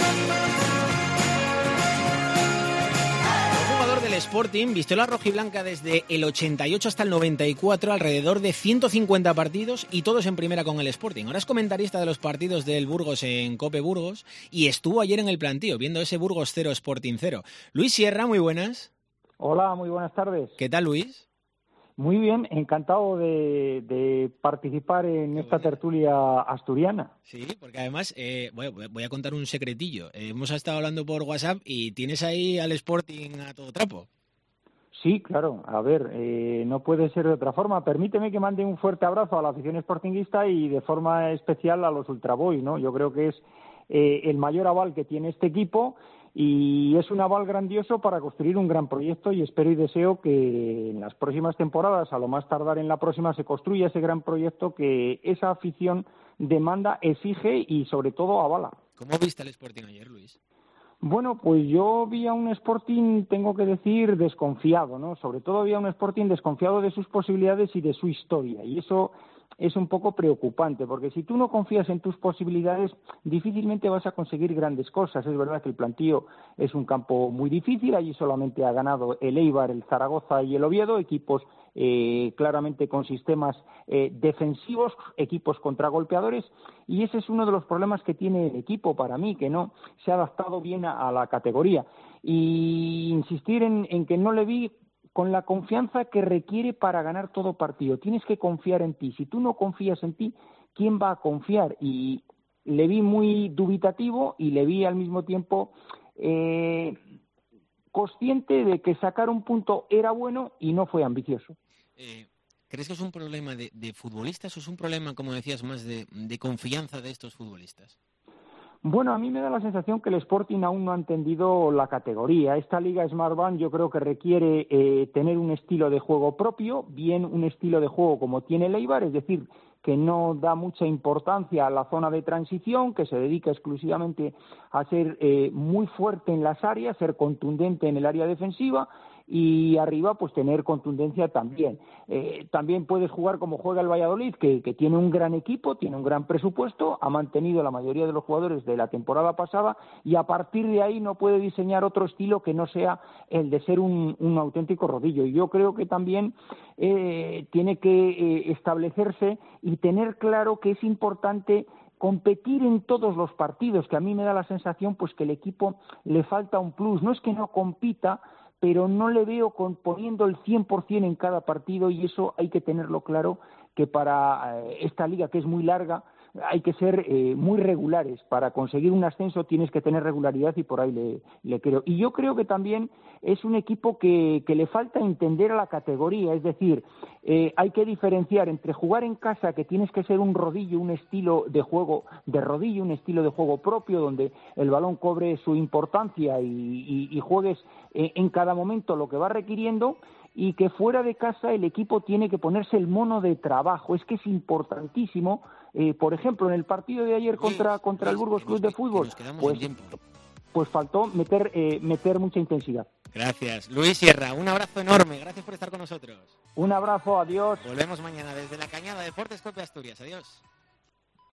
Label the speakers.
Speaker 1: El Sporting vistió la rojiblanca desde el 88 hasta el 94, alrededor de 150 partidos y todos en primera con el Sporting. Ahora es comentarista de los partidos del Burgos en COPE Burgos y estuvo ayer en el plantío viendo ese Burgos 0 Sporting 0. Luis Sierra, muy buenas.
Speaker 2: Hola, muy buenas tardes.
Speaker 1: ¿Qué tal, Luis?
Speaker 2: Muy bien, encantado de participar en esta tertulia asturiana.
Speaker 1: Sí, porque además voy a contar un secretillo. Hemos estado hablando por WhatsApp y tienes ahí al Sporting a todo trapo.
Speaker 2: Sí, claro. A ver, no puede ser de otra forma. Permíteme que mande un fuerte abrazo a la afición sportinguista y de forma especial a los Ultraboys, ¿no? Yo creo que es el mayor aval que tiene este equipo. Y es un aval grandioso para construir un gran proyecto y espero y deseo que en las próximas temporadas, a lo más tardar en la próxima, se construya ese gran proyecto que esa afición demanda, exige y sobre todo avala.
Speaker 1: ¿Cómo viste al Sporting ayer, Luis?
Speaker 2: Bueno, pues yo vi a un Sporting, tengo que decir, desconfiado, ¿no? Sobre todo vi a un Sporting desconfiado de sus posibilidades y de su historia y eso es un poco preocupante, porque si tú no confías en tus posibilidades, difícilmente vas a conseguir grandes cosas. Es verdad que el plantío es un campo muy difícil, allí solamente ha ganado el Eibar, el Zaragoza y el Oviedo, equipos claramente con sistemas defensivos, equipos contragolpeadores, y ese es uno de los problemas que tiene el equipo para mí, que no se ha adaptado bien a la categoría. Y insistir en que no le vi con la confianza que requiere para ganar todo partido. Tienes que confiar en ti. Si tú no confías en ti, ¿quién va a confiar? Y le vi muy dubitativo y le vi al mismo tiempo consciente de que sacar un punto era bueno y no fue ambicioso.
Speaker 1: ¿Crees que es un problema de futbolistas o es un problema, como decías, más de confianza de estos futbolistas?
Speaker 2: Bueno, a mí me da la sensación que el Sporting aún no ha entendido la categoría. Esta Liga Smartbank yo creo que requiere tener un estilo de juego propio, bien un estilo de juego como tiene el Eibar, es decir, que no da mucha importancia a la zona de transición, que se dedica exclusivamente a ser muy fuerte en las áreas, ser contundente en el área defensiva y arriba pues tener contundencia también. También puedes jugar como juega el Valladolid, que tiene un gran equipo, tiene un gran presupuesto, ha mantenido la mayoría de los jugadores de la temporada pasada y a partir de ahí no puede diseñar otro estilo que no sea el de ser un auténtico rodillo. Y yo creo que también tiene que establecerse y tener claro que es importante competir en todos los partidos, que a mí me da la sensación pues que el equipo le falta un plus. No es que no compita, pero no le veo poniendo el 100% en cada partido y eso hay que tenerlo claro, que para esta liga que es muy larga hay que ser muy regulares. Para conseguir un ascenso tienes que tener regularidad y por ahí le creo. Y yo creo que también es un equipo que le falta entender a la categoría, es decir, hay que diferenciar entre jugar en casa, que tienes que ser un rodillo, un estilo de juego de rodillo, un estilo de juego propio, donde el balón cobre su importancia y juegues en cada momento lo que va requiriendo, y que fuera de casa el equipo tiene que ponerse el mono de trabajo. Es que es importantísimo. Por ejemplo, en el partido de ayer contra el Burgos Club de Fútbol, pues faltó meter mucha intensidad.
Speaker 1: Gracias. Luis Sierra, un abrazo enorme. Gracias por estar con nosotros.
Speaker 2: Un abrazo, adiós.
Speaker 1: Volvemos mañana desde la Cañada, Deportes COPE Asturias. Adiós.